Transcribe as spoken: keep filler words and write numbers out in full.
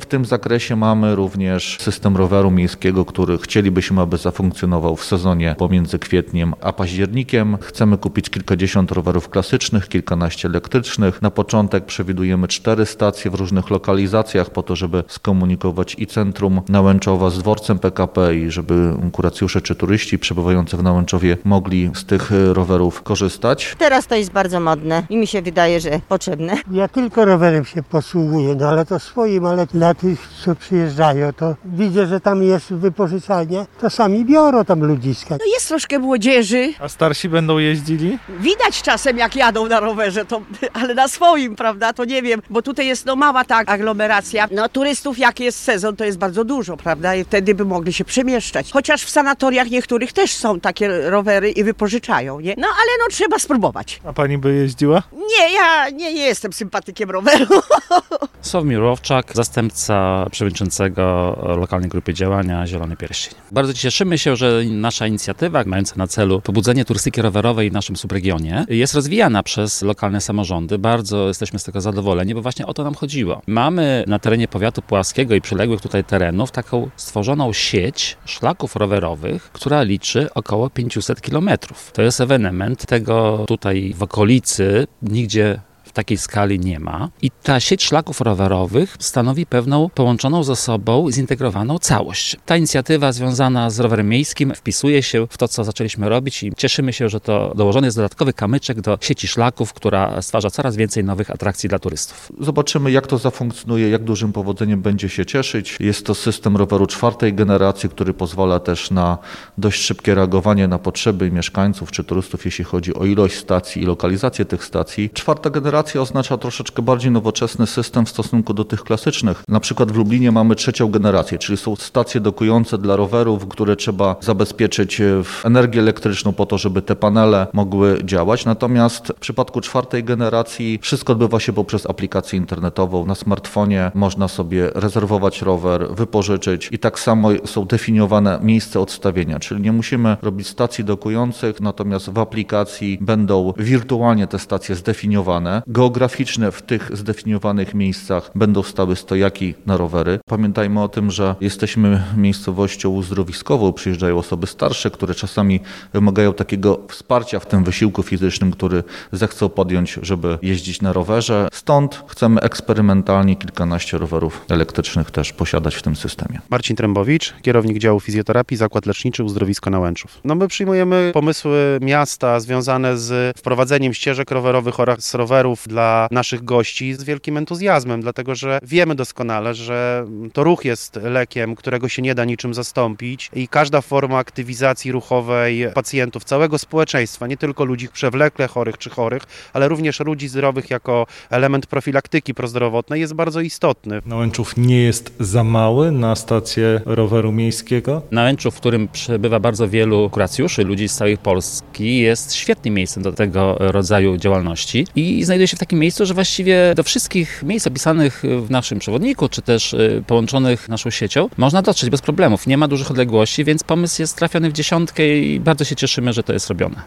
tym zakresie mamy również system roweru miejskiego, który chcielibyśmy, aby zafunkcjonował w sezonie pomiędzy kwietniem a październikiem. Chcemy kupić kilkadziesiąt rowerów klasycznych, kilkanaście elektrycznych. Na początek przewidujemy cztery stacje w różnych lokalizacjach po to, żeby skomunikować i centrum Nałęczowa z dworcem P K P i żeby kuracjusze czy turyści przebywający w Nałęczowie mogli z tych rowerów korzystać. Teraz to jest bardzo modne i mi się wydaje, że potrzebne. Ja tylko rowerem się posługuję, no ale to swoim, ale dla tych, co przyjeżdżają, to widzę, że tam jest wypożyczalnia, to sami biorą tam ludziska. No jest troszkę młodzieży. A starsi będą jeździli? Widać czasem, jak jadą na rowerze, to, ale na swoim, prawda, to nie wiem, bo tutaj jest no mała ta aglomeracja. No turystów, jak jest sezon, to jest bardzo dużo, prawda, i wtedy by mogli się przemieszczać. Chociaż w sanatoriach niektórych też są takie rowery i wypożyczają, nie? No ale no trzeba spróbować. A pani by jeździła? Nie, ja nie, nie jestem sympatykiem roweru. Sławomir Łowczak, zastępca przewodniczącego lokalnej grupy działania Zielony Pierścień. Bardzo cieszymy się, że nasza inicjatywa mająca na celu pobudzenie turystyki rowerowej w naszym subregionie jest rozwijana przez lokalne samorządy. Bardzo jesteśmy z tego zadowoleni, bo właśnie o to nam chodziło. Mamy na terenie powiatu puławskiego i przyległych tutaj terenów taką stworzoną sieć szlaków rowerowych, która liczy około pięćset kilometrów. To jest ewenement, tego tutaj w okolicy nigdzie w takiej skali nie ma. I ta sieć szlaków rowerowych stanowi pewną połączoną ze sobą, zintegrowaną całość. Ta inicjatywa związana z rowerem miejskim wpisuje się w to, co zaczęliśmy robić i cieszymy się, że to dołożony jest dodatkowy kamyczek do sieci szlaków, która stwarza coraz więcej nowych atrakcji dla turystów. Zobaczymy, jak to zafunkcjonuje, jak dużym powodzeniem będzie się cieszyć. Jest to system roweru czwartej generacji, który pozwala też na dość szybkie reagowanie na potrzeby mieszkańców czy turystów, jeśli chodzi o ilość stacji i lokalizację tych stacji. Czwarta generacja oznacza troszeczkę bardziej nowoczesny system w stosunku do tych klasycznych. Na przykład w Lublinie mamy trzecią generację, czyli są stacje dokujące dla rowerów, które trzeba zabezpieczyć w energię elektryczną po to, żeby te panele mogły działać. Natomiast w przypadku czwartej generacji wszystko odbywa się poprzez aplikację internetową. Na smartfonie można sobie rezerwować rower, wypożyczyć i tak samo są definiowane miejsca odstawienia, czyli nie musimy robić stacji dokujących, natomiast w aplikacji będą wirtualnie te stacje zdefiniowane. Geograficzne w tych zdefiniowanych miejscach będą stały stojaki na rowery. Pamiętajmy o tym, że jesteśmy miejscowością uzdrowiskową, przyjeżdżają osoby starsze, które czasami wymagają takiego wsparcia w tym wysiłku fizycznym, który zechcą podjąć, żeby jeździć na rowerze. Stąd chcemy eksperymentalnie kilkanaście rowerów elektrycznych też posiadać w tym systemie. Marcin Trębowicz, kierownik działu fizjoterapii, Zakład Leczniczy Uzdrowisko Nałęczów. No my przyjmujemy pomysły miasta związane z wprowadzeniem ścieżek rowerowych oraz rowerów dla naszych gości z wielkim entuzjazmem, dlatego że wiemy doskonale, że to ruch jest lekiem, którego się nie da niczym zastąpić i każda forma aktywizacji ruchowej pacjentów, całego społeczeństwa, nie tylko ludzi przewlekle chorych czy chorych, ale również ludzi zdrowych jako element profilaktyki prozdrowotnej jest bardzo istotny. Nałęczów nie jest za mały na stację roweru miejskiego? Nałęczów, w którym przebywa bardzo wielu kuracjuszy, ludzi z całej Polski, jest świetnym miejscem do tego rodzaju działalności i znajduje się w takim miejscu, że właściwie do wszystkich miejsc opisanych w naszym przewodniku, czy też połączonych naszą siecią, można dotrzeć bez problemów. Nie ma dużych odległości, więc pomysł jest trafiony w dziesiątkę i bardzo się cieszymy, że to jest robione.